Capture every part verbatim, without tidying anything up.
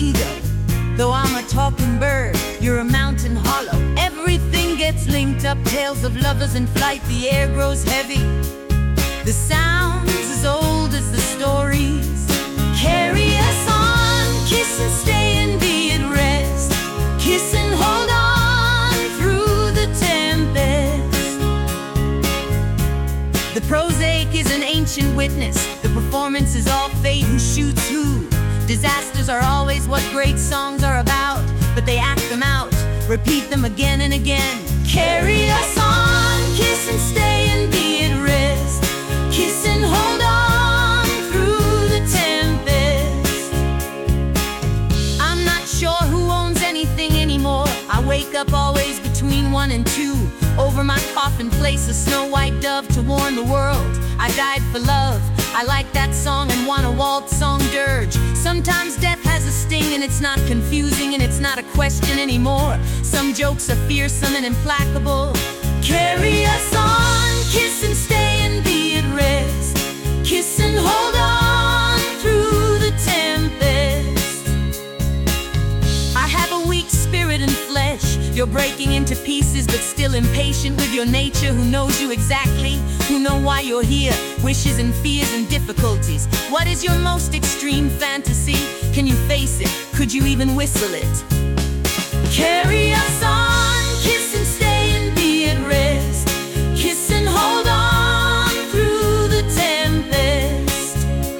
ego. Though I'm a talking bird, you're a mountain hollow. Everything gets linked up, tales of lovers in flight. The air grows heavy, the sounds as old as the stories. Carry us on, kiss and stay and be at rest. Kiss and hold on through the tempest. The prosaic is an ancient witness. The performance is all fate who shoots who. Disasters are always what great songs are about, but they act them out, repeat them again and again. Carry us on, kiss and stay and be at rest. Kiss and hold on through the tempest. I'm not sure who owns anything anymore. I wake up always between one and two. Over my coffin place a snow white dove to warn the world I died for love. I like that song and want a waltz song dirge. Sometimes death has a sting and it's not confusing and it's not a question anymore. Some jokes are fearsome and implacable. Carry us on, kiss and stay and be at rest. Kiss and hold on through the tempest. I have a weak spirit and flesh. You're breaking into pieces but still impatient with your nature. Who knows you exactly, who know why you're here. Wishes and fears and difficulties. What is your most extreme fantasy? Can you face it? Could you even whistle it? Carry us on, kiss and stay and be at rest. Kiss and hold on through the tempest.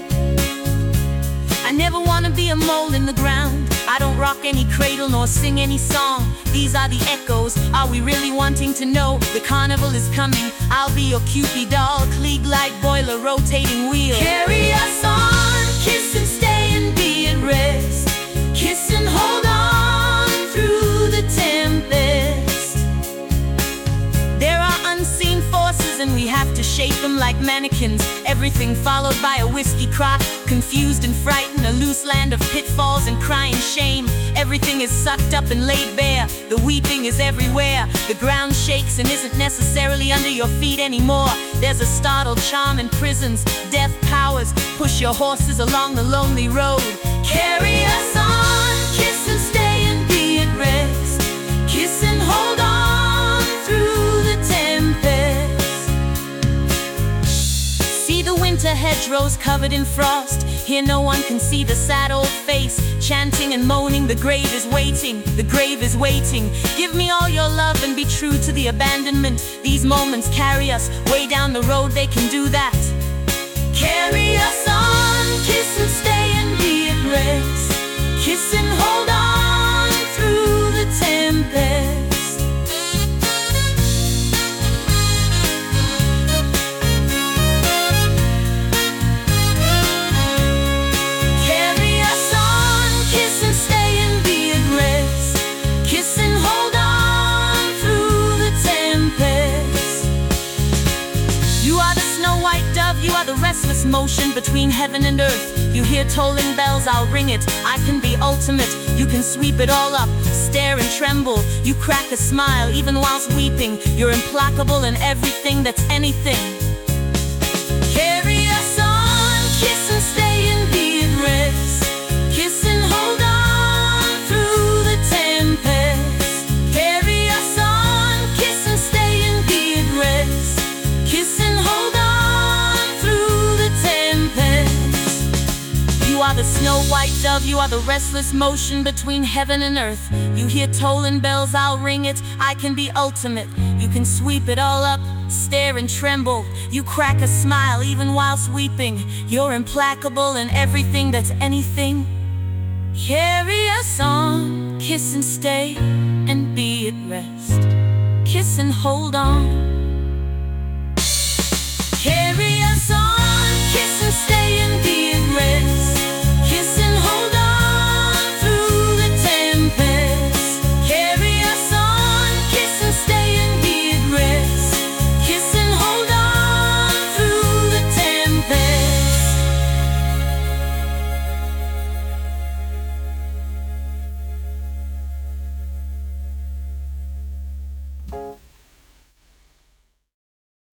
I never want to be a mole in the ground. I don't rock any cradle nor sing any song. These are the echoes. Are we really wanting to know? The carnival is coming. I'll be your Cupid doll, Klieg light boiler, rotating wheel. Carry us on, kiss and stay and be at rest. Kiss and hold on through the tempest. There are unseen forces and we have to shape them like mannequins. Everything followed by a whiskey crop. Confused and frightened, a loose land of pitfalls and crying shame. Everything is sucked up and laid bare. The weeping is everywhere. The ground shakes and isn't necessarily under your feet anymore. There's a startled charm in prisons. Death powers push your horses along the lonely road. Carry us on, kiss and stay and be at rest. Kiss and hold on through the tempest. See the winter hedgerows covered in frost. Here no one can see the sad old face, chanting and moaning, the grave is waiting, the grave is waiting. Give me all your love and be true to the abandonment. These moments carry us way down the road, they can do that. Carry us on, kiss and stay and be at rest. Kiss and hold on through the tempest. You are the restless motion between heaven and earth. You hear tolling bells, I'll ring it. I can be ultimate, you can sweep it all up. Stare and tremble, you crack a smile even whilst weeping. You're implacable in everything that's anything. Carry us on, kiss and stay and be at rest. Kiss and hold on through the tempest. Carry us on, kiss and stay and be at rest. Kiss and hold on. You are the snow white dove, you are the restless motion between heaven and earth. You hear tolling bells, I'll ring it. I can be ultimate, you can sweep it all up. Stare and tremble, you crack a smile even whilst weeping. You're implacable in everything that's anything. Carry us on, kiss and stay and be at rest. Kiss and hold on